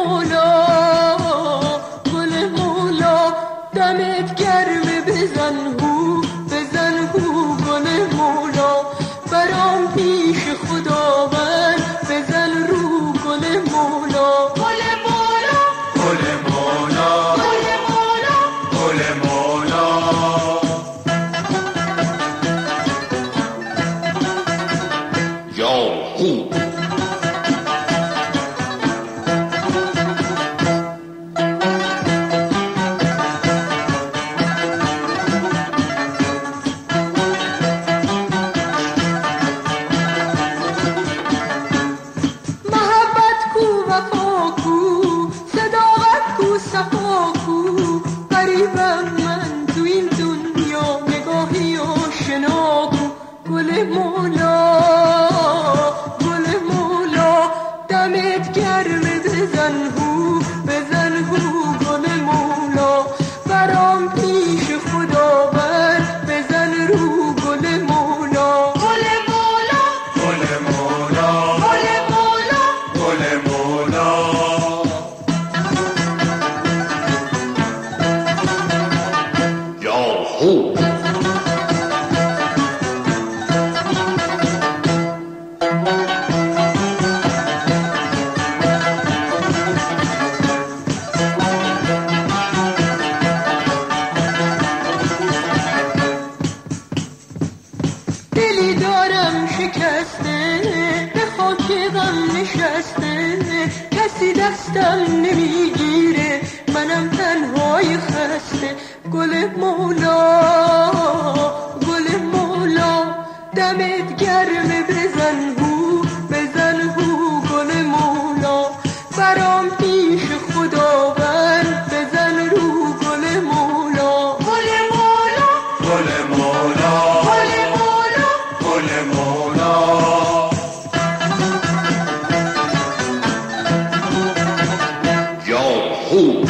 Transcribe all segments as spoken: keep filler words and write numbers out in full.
مولا گل مولا دمت گرمه بزن هو بزن هو گل مولا برام پیش خداوند بزن رو گل مولا گل مولا گل مولا گل مولا گل مولا یا خوب گل مولا گل مولا دمت گرمه بزن هو بزن هو گل مولا برام پیش خداوند بزن رو گل مولا گل مولا گل مولا گل مولا گل مولا یا خوب دلی دارم شکسته به خاک غم نشسته کسی دستم نمیگیره منم تنهای خسته گل مولا گل مولا دمت گرمه بزن هو بزن هو گل مولا برام پیش خداوند بزن رو گل مولا گل مولا گل مولا گل مولا گل مولا یا خوب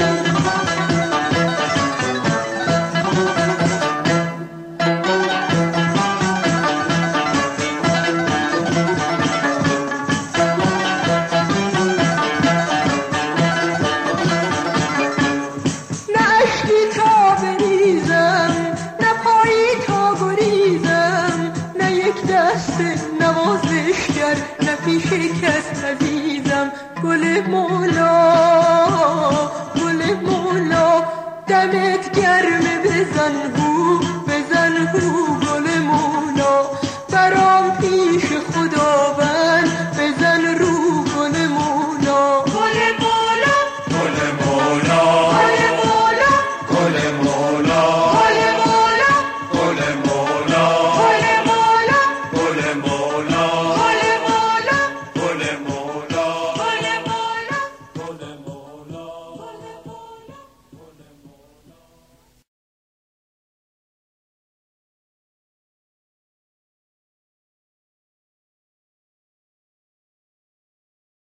دست نوازشگر نه پیش کس عزیزم گل مولا گل مولا دمت گرمه بزن هو بزن هو